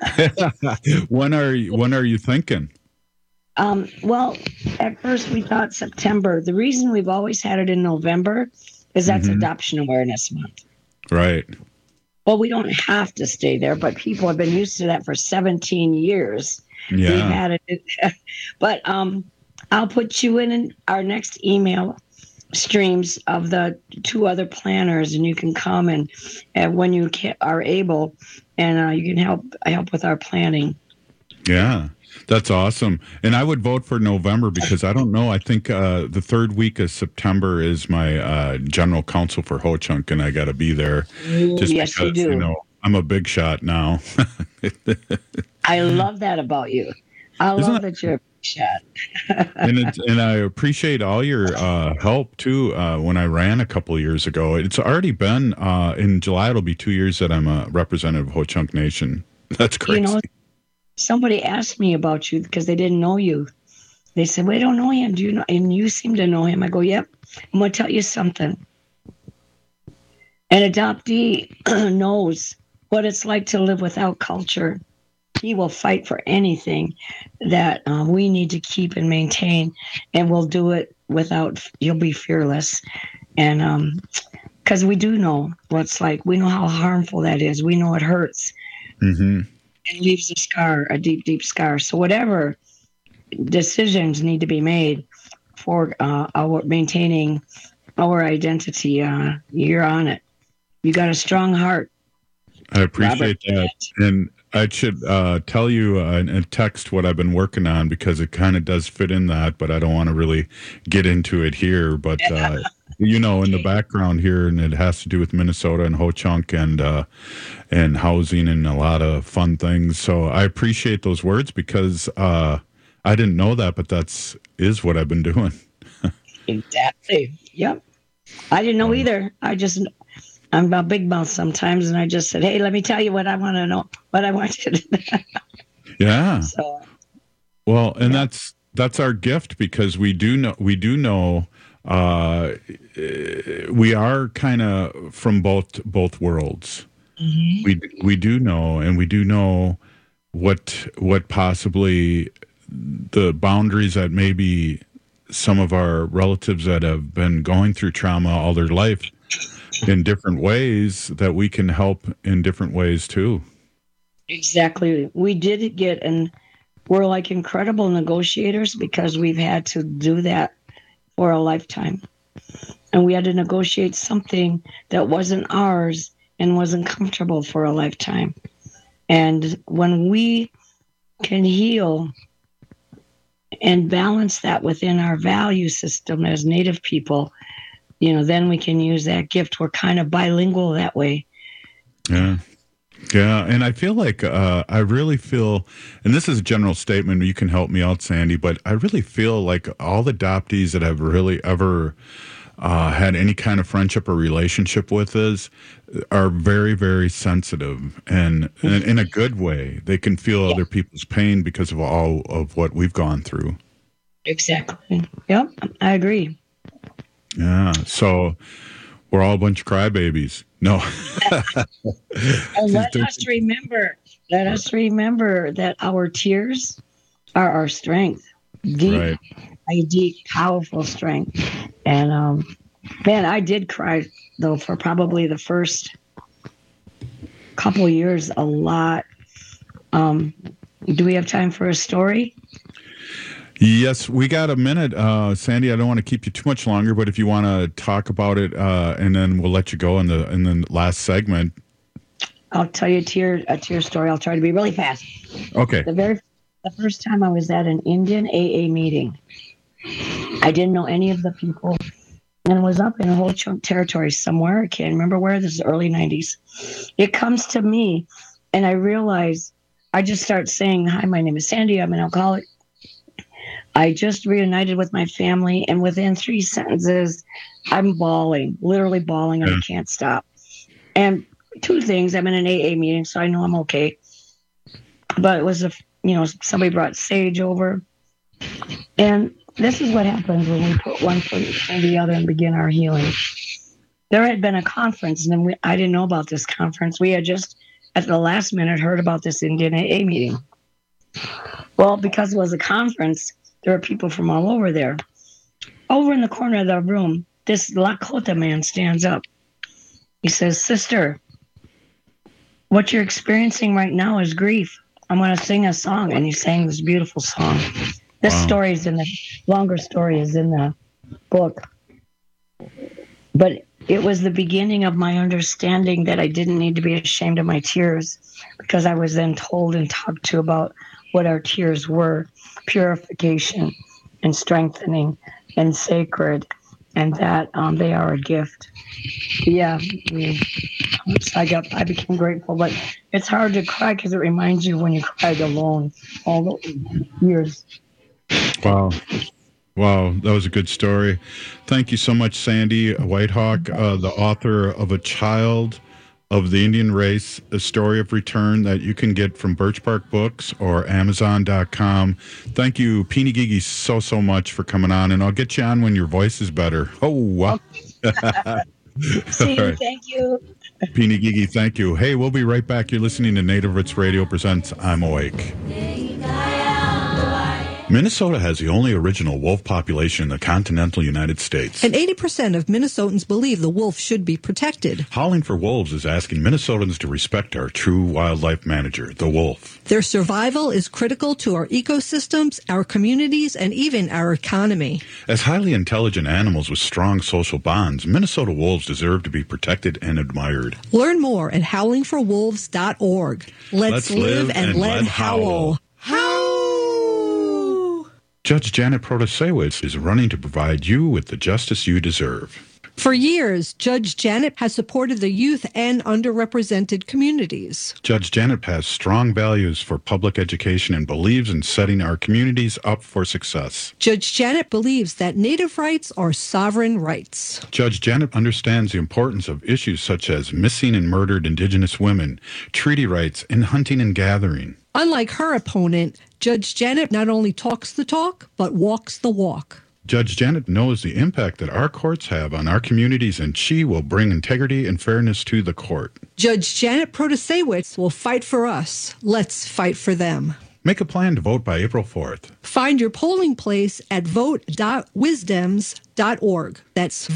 When are you thinking? Well, at first we thought September. The reason we've always had it in November is that's Adoption Awareness Month. Right. Well, we don't have to stay there, but people have been used to that for 17 years. Yeah. We've had it. But I'll put you in our next email streams of the 2 other planners, and you can come and when you are able, and you can help with our planning. Yeah. That's awesome. And I would vote for November because I don't know. I think the 3rd week of September is my general counsel for Ho-Chunk, and I got to be there. Just yes, because, you do. You know, I'm a big shot now. I love that about you. I love that you're a big shot. and I appreciate all your help, too, when I ran a couple of years ago. It's already been, in July, it'll be 2 years that I'm a representative of Ho-Chunk Nation. That's crazy. You know, somebody asked me about you because they didn't know you. They said, we don't know him. Do you know? And you seem to know him. I go, yep. I'm going to tell you something. An adoptee knows what it's like to live without culture. He will fight for anything that we need to keep and maintain, and we'll do it without, you'll be fearless. And because we do know what it's like. We know how harmful that is. We know it hurts. Mm-hmm. It leaves a scar, a deep, deep scar. So whatever decisions need to be made for our maintaining our identity, you're on it. You got a strong heart. I appreciate that. And I should tell you and text what I've been working on because it kind of does fit in that, but I don't want to really get into it here. But, you know, in the background here, and it has to do with Minnesota and Ho-Chunk and housing and a lot of fun things. So I appreciate those words because I didn't know that, but is what I've been doing. Exactly. Yep. I didn't know either. I'm a big mouth sometimes, and I just said, hey, let me tell you what I want to know, what I want you to know. Yeah. So, well, and that's our gift because we do know we are kind of from both worlds. Mm-hmm. We do know, and we do know what possibly the boundaries that maybe some of our relatives that have been going through trauma all their life in different ways, that we can help in different ways too. Exactly. We did get we're like incredible negotiators because we've had to do that for a lifetime. And we had to negotiate something that wasn't ours and wasn't comfortable for a lifetime. And when we can heal and balance that within our value system as Native people, then we can use that gift. We're kind of bilingual that way. Yeah. Yeah, and I feel like I really feel, and this is a general statement, you can help me out, Sandy, but I really feel like all the adoptees that I've really ever had any kind of friendship or relationship with are very, very sensitive, and in a good way. They can feel other people's pain because of all of what we've gone through. Exactly. Yep, I agree. Yeah, so we're all a bunch of crybabies. No. And let us remember that our tears are our strength. Deep, deep, powerful strength. And man, I did cry though for probably the first couple years a lot. Do we have time for a story? Yes, we got a minute. Sandy, I don't want to keep you too much longer, but if you want to talk about it, and then we'll let you go in the last segment. I'll tell you a tear story. I'll try to be really fast. Okay. The first time I was at an Indian AA meeting, I didn't know any of the people, and was up in a whole territory somewhere. I can't remember where. This is early 90s. It comes to me, and I realize I just start saying, "Hi, my name is Sandy. I'm an alcoholic. I just reunited with my family," and within 3 sentences, I'm bawling, literally bawling, and I can't stop. And 2 things: I'm in an AA meeting, so I know I'm okay. But it was somebody brought sage over, and this is what happens when we put one foot in the other and begin our healing. There had been a conference, and I didn't know about this conference. We had just, at the last minute, heard about this Indian AA meeting. Well, because it was a conference, there were people from all over there. Over in the corner of the room, this Lakota man stands up. He says, "Sister, what you're experiencing right now is grief. I'm going to sing a song." And he sang this beautiful song. This story is longer story is in the book. But it was the beginning of my understanding that I didn't need to be ashamed of my tears, because I was then told and talked to about what our tears were: purification and strengthening and sacred, and that they are a gift. Yeah, I became grateful, but it's hard to cry because it reminds you when you cried alone all the years. Wow, that was a good story. Thank you so much, Sandy Whitehawk, the author of A Child of the Indian Race, A Story of Return, that you can get from Birch Bark Books or Amazon.com. Thank you, Peeny Gigi, so much for coming on, and I'll get you on when your voice is better. Oh, wow. See you, thank you. Peeny Gigi, thank you. Hey, we'll be right back. You're listening to Native Roots Radio presents I'm Awake. Minnesota has the only original wolf population in the continental United States. And 80% of Minnesotans believe the wolf should be protected. Howling for Wolves is asking Minnesotans to respect our true wildlife manager, the wolf. Their survival is critical to our ecosystems, our communities, and even our economy. As highly intelligent animals with strong social bonds, Minnesota wolves deserve to be protected and admired. Learn more at howlingforwolves.org. Let's live and let howl. Judge Janet Protasewicz is running to provide you with the justice you deserve. For years, Judge Janet has supported the youth and underrepresented communities. Judge Janet has strong values for public education and believes in setting our communities up for success. Judge Janet believes that Native rights are sovereign rights. Judge Janet understands the importance of issues such as missing and murdered Indigenous women, treaty rights, and hunting and gathering. Unlike her opponent, Judge Janet not only talks the talk, but walks the walk. Judge Janet knows the impact that our courts have on our communities, and she will bring integrity and fairness to the court. Judge Janet Protasewicz will fight for us. Let's fight for them. Make a plan to vote by April 4th. Find your polling place at vote.wisdems.org. That's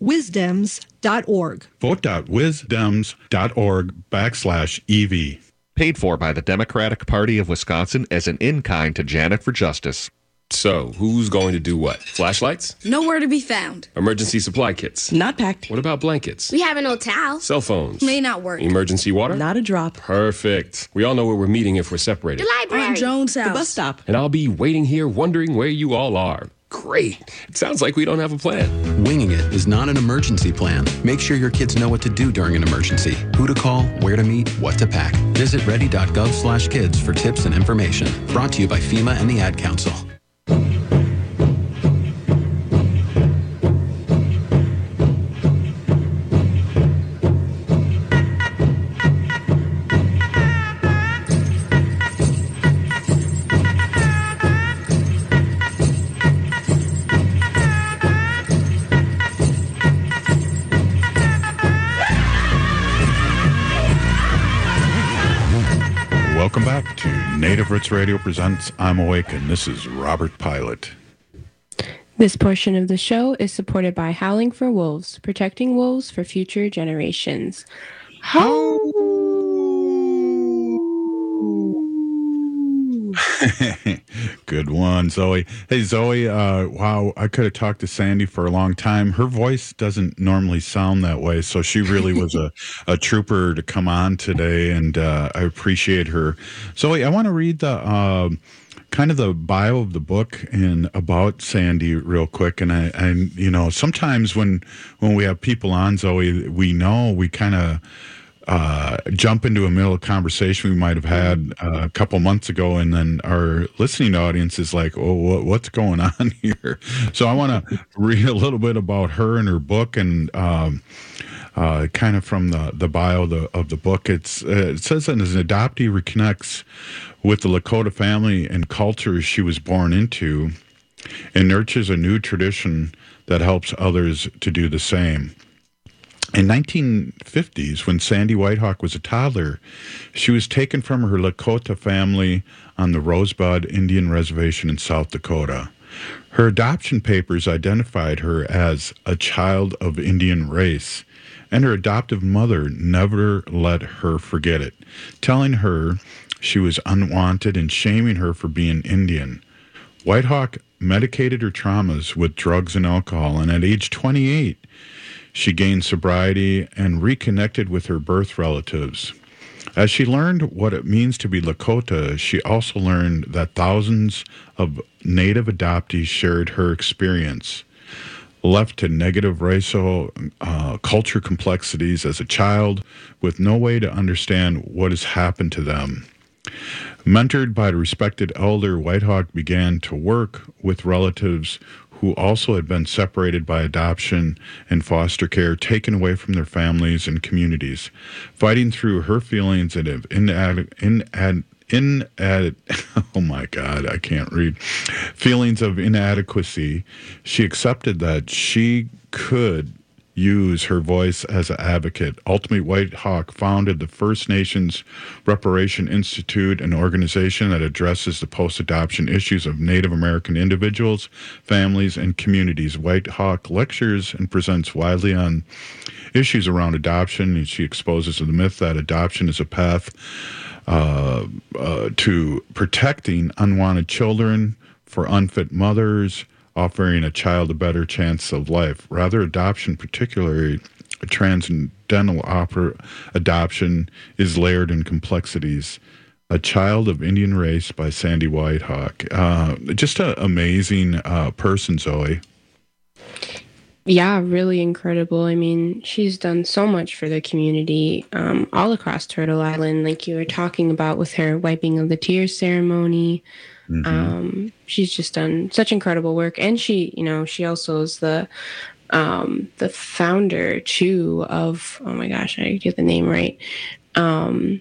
vote.wisdems.org. Vote.wisdems.org/EV. Paid for by the Democratic Party of Wisconsin as an in-kind to Janet for Justice. So, who's going to do what? Flashlights? Nowhere to be found. Emergency supply kits? Not packed. What about blankets? We have an old towel. Cell phones? May not work. Emergency water? Not a drop. Perfect. We all know where we're meeting if we're separated. The library. On Jones' house. The bus stop. And I'll be waiting here wondering where you all are. Great. It sounds like we don't have a plan. Winging it is not an emergency plan. Make sure your kids know what to do during an emergency, who to call, where to meet, what to pack. Visit ready.gov/kids for tips and information. Brought to you by FEMA and the Ad Council. Welcome back to Native Roots Radio presents I'm Awake, and this is Robert Pilot. This portion of the show is supported by Howling for Wolves, protecting wolves for future generations. Good one, Zoe. Hey, Zoe, wow, I could have talked to Sandy for a long time. Her voice doesn't normally sound that way, so she really was a trooper to come on today, and I appreciate her. Zoe, I want to read the kind of the bio of the book and about Sandy real quick. And I you know, sometimes when we have people on, Zoe, we kind of jump into a middle of conversation we might have had a couple months ago, and then our listening audience is like, oh, what's going on here? So I want to read a little bit about her and her book, and kind of from the bio of the book. It says that as an adoptee reconnects with the Lakota family and culture she was born into, and nurtures a new tradition that helps others to do the same. In 1950s, when Sandy Whitehawk was a toddler, she was taken from her Lakota family on the Rosebud Indian Reservation in South Dakota. Her adoption papers identified her as a child of Indian race, and her adoptive mother never let her forget it, telling her she was unwanted and shaming her for being Indian. Whitehawk medicated her traumas with drugs and alcohol, and at age 28, she gained sobriety and reconnected with her birth relatives. As she learned what it means to be Lakota, she also learned that thousands of Native adoptees shared her experience. Left to negative racial culture complexities as a child with no way to understand what has happened to them. Mentored by the respected elder, Whitehawk began to work with relatives who also had been separated by adoption and foster care, taken away from their families and communities. Fighting through her feelings of feelings of inadequacy, she accepted that she could use her voice as an advocate. Ultimately, Whitehawk founded the First Nations Reparation Institute, an organization that addresses the post-adoption issues of Native American individuals, families, and communities. Whitehawk lectures and presents widely on issues around adoption, and she exposes the myth that adoption is a path to protecting unwanted children for unfit mothers, offering a child a better chance of life. Rather, adoption, particularly transcendental adoption, is layered in complexities. A Child of Indian Race by Sandy Whitehawk. Just an amazing person, Zoe. Yeah, really incredible. I mean, she's done so much for the community all across Turtle Island, like you were talking about with her wiping of the tears ceremony. Mm-hmm. She's just done such incredible work, and she also is the founder too of, oh my gosh, I get the name right. The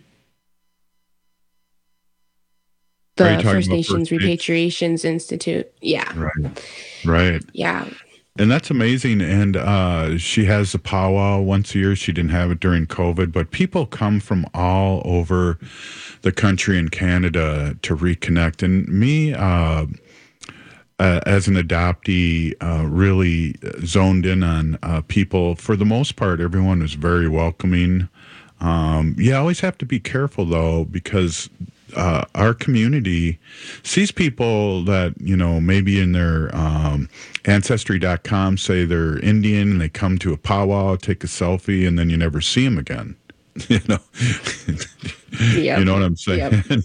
First Nations Repatriations Institute. Yeah. Right. Yeah. And that's amazing. And she has the powwow once a year. She didn't have it during COVID, but people come from all over the country and Canada to reconnect. And me, as an adoptee, really zoned in on people. For the most part, everyone was very welcoming. You always have to be careful, though, because our community sees people that, maybe in their Ancestry.com say they're Indian and they come to a powwow, take a selfie, and then you never see them again. You know what I'm saying? Yep.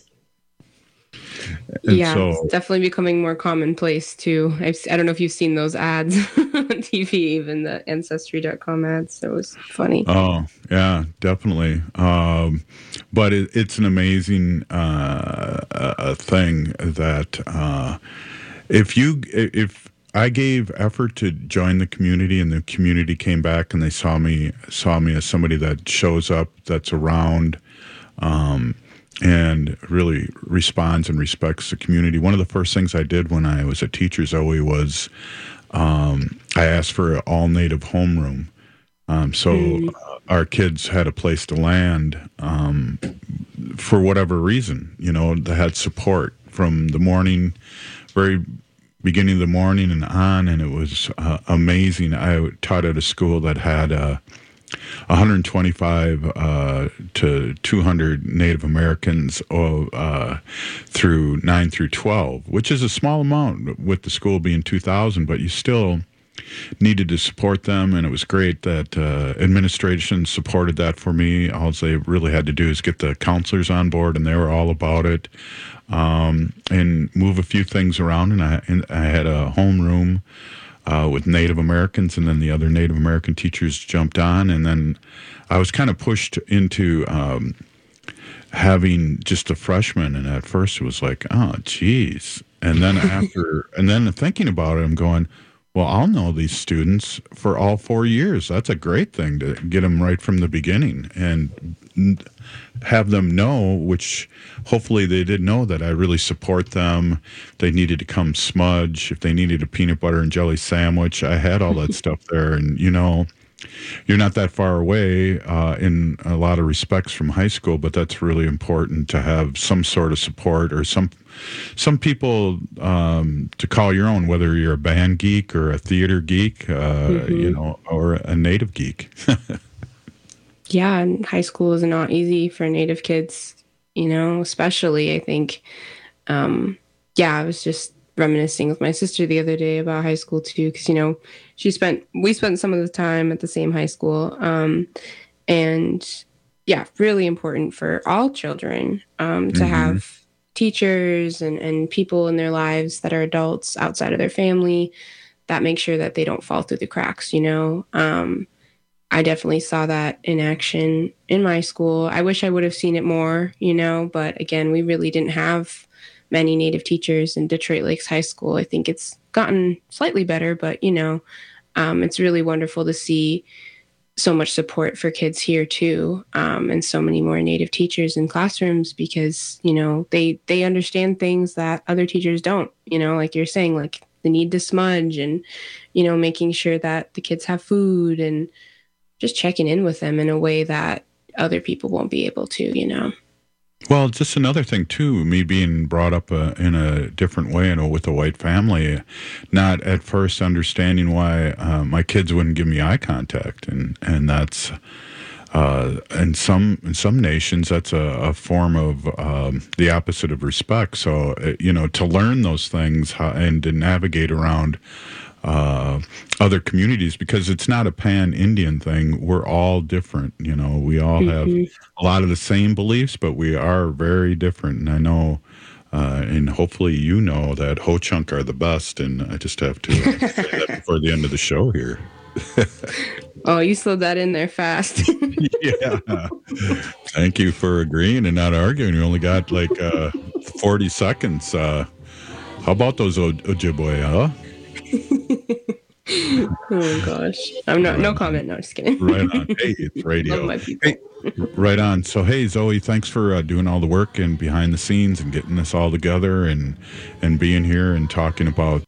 It's definitely becoming more commonplace too. I don't know if you've seen those ads on TV, even the Ancestry.com ads. So it was funny. Oh, yeah, definitely. But it's an amazing thing that if I gave effort to join the community and the community came back and they saw me as somebody that shows up, that's around, and really responds and respects the community. One of the first things I did when I was a teacher, Zoe, was I asked for an all-native homeroom. Our kids had a place to land for whatever reason, they had support from the morning, very beginning of the morning and on, and it was amazing. I taught at a school that had 125 to 200 Native Americans through 9 through 12, which is a small amount with the school being 2,000, but you still needed to support them, and it was great that administration supported that for me. All they really had to do is get the counselors on board, and they were all about it, and move a few things around, and I had a homeroom with Native Americans, and then the other Native American teachers jumped on, and then I was kind of pushed into having just a freshman, and at first it was like, oh, geez. And then thinking about it, I'm going, well, I'll know these students for all 4 years. That's a great thing to get them right from the beginning and have them know, which hopefully they did know, that I really support them. If they needed to come smudge, if they needed a peanut butter and jelly sandwich, I had all that stuff there. And, you're not that far away in a lot of respects from high school, but that's really important to have some sort of support or some people to call your own, whether you're a band geek or a theater geek, or a Native geek. Yeah, and high school is not easy for Native kids, especially, I think. I was just reminiscing with my sister the other day about high school too, because, we spent some of the time at the same high school. And yeah, really important for all children to have teachers and people in their lives that are adults outside of their family that make sure that they don't fall through the cracks, I definitely saw that in action in my school. I wish I would have seen it more, but again, we really didn't have many Native teachers in Detroit Lakes High School. I think it's gotten slightly better, but, it's really wonderful to see so much support for kids here too, and so many more Native teachers in classrooms because, they understand things that other teachers don't, like you're saying, like the need to smudge and, making sure that the kids have food and just checking in with them in a way that other people won't be able to, Well, just another thing, too, me being brought up in a different way, with a white family, not at first understanding why my kids wouldn't give me eye contact. And that's, in some nations, that's a form of the opposite of respect. So, to learn those things and to navigate around other communities, because it's not a pan-Indian thing. We're all different, we all have a lot of the same beliefs, but we are very different. And I know, and hopefully that Ho-Chunk are the best, and I just have to say that before the end of the show here. Oh, you slowed that in there fast. Yeah. Thank you for agreeing and not arguing. You only got 40 seconds. How about those Ojibwe, huh? Oh gosh, no comment. No, just kidding. Right on. Hey, it's radio. Love my people. Hey, right on. So hey, Zoe, thanks for doing all the work and behind the scenes and getting this all together and being here and talking about.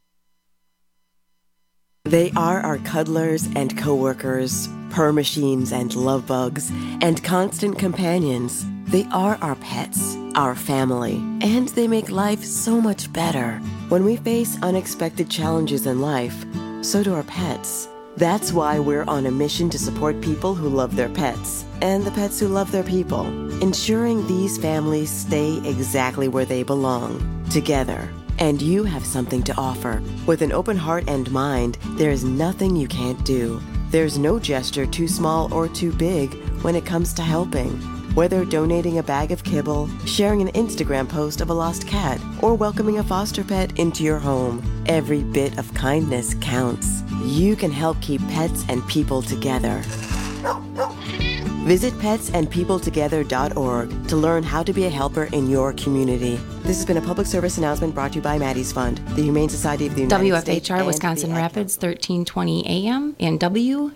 They are our cuddlers and coworkers, purr machines and love bugs, and constant companions. They are our pets, our family, and they make life so much better. When we face unexpected challenges in life, so do our pets. That's why we're on a mission to support people who love their pets and the pets who love their people, ensuring these families stay exactly where they belong, together. And you have something to offer. With an open heart and mind, there is nothing you can't do. There's no gesture too small or too big when it comes to helping. Whether donating a bag of kibble, sharing an Instagram post of a lost cat, or welcoming a foster pet into your home, every bit of kindness counts. You can help keep pets and people together. Visit petsandpeopletogether.org to learn how to be a helper in your community. This has been a public service announcement brought to you by Maddie's Fund, the Humane Society of the United States. WFHR Wisconsin Rapids, 1320 AM, and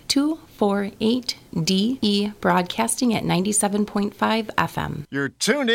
W248DE broadcasting at 97.5 FM. You're tuned in.